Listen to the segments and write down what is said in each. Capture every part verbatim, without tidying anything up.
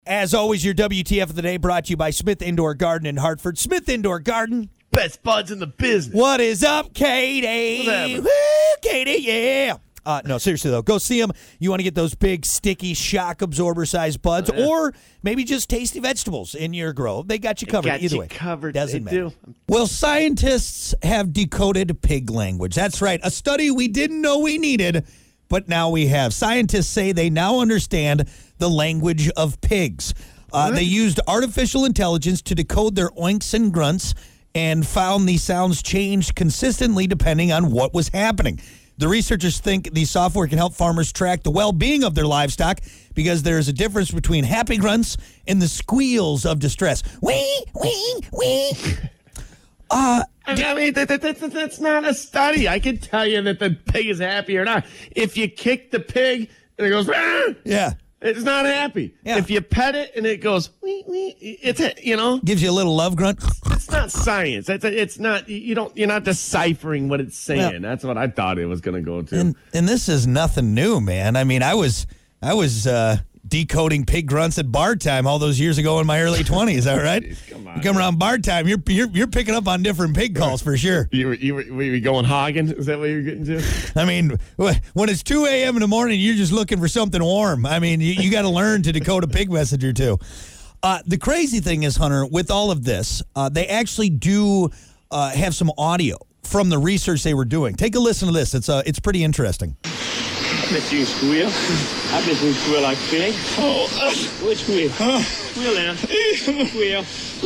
As always, your W T F of the day brought to you by Smith Indoor Garden in Hartford. Smith Indoor Garden. Best buds in the business. What is up, Katie? What's Woo, Katie, yeah. Uh, no, seriously, though. Go see them. You want to get those big, sticky, shock absorber-sized buds, Oh, yeah. or maybe just tasty vegetables in your grow. They got you covered got either you way. covered. Doesn't They matter. do. Well, scientists have decoded pig language. That's right. A study we didn't know we needed, but now we have. Scientists say they now understand the language of pigs. Uh, they used artificial intelligence to decode their oinks and grunts and found these sounds changed consistently depending on what was happening. The researchers think the software can help farmers track the well-being of their livestock because there is a difference between happy grunts and the squeals of distress. Wee, wee, wee. Uh, I mean, I mean that, that, that, that's not a study. I can tell you that the pig is happy or not. If you kick the pig and it goes, "Rah!" yeah. It's not happy. Yeah. If you pet it and it goes, wee, wee, it's a, you know, Gives you a little love grunt. it's not science. It's, a, it's not. You don't. You're not deciphering what it's saying. Yeah. That's what I thought it was going to go to. And and this is nothing new, man. I mean, I was I was uh, decoding pig grunts at bar time all those years ago in my early twenties. All right, Jeez, come on, you come man. around bar time, you're you're you're picking up on different pig calls for sure. you were, you were, were you going hogging? Is that what you're getting to? I mean, wh- when it's two a.m. in the morning, you're just looking for something warm. I mean, you, you got to learn to decode a pig message or two. Uh, the crazy thing is, Hunter, with all of this, uh, they actually do uh, have some audio from the research they were doing. Take a listen to this. It's uh, it's pretty interesting. Bet you squeal. I bet you squeal like pig. Oh, uh, what squeal? Uh, squeal now. Squeal.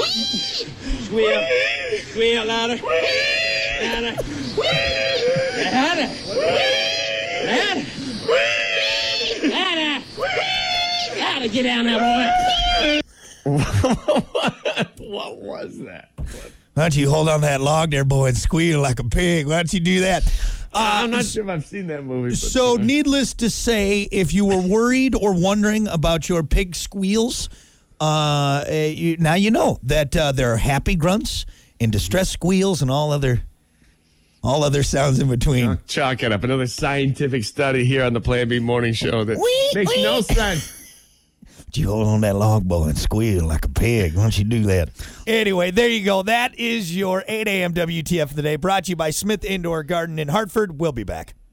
Squeal. Squeal louder. Louder. Louder. Louder. Louder. Louder. Get down there, boy. What was that? Why don't you hold on to that log there, boy, and squeal like a pig? Why don't you do that? Uh, I'm not sure if I've seen that movie. But, So, uh, needless to say, if you were worried or wondering about your pig squeals, uh, eh, you, now you know that uh, there are happy grunts and distress squeals and all other all other sounds in between. chalk it up. Another scientific study here on the Plan B Morning Show that Wee, makes wee. no sense. You hold on that log, boy, and squeal like a pig. Why don't you do that? Anyway, there you go. That is your eight a.m. W T F of the day, brought to you by Smith Indoor Garden in Hartford. We'll be back.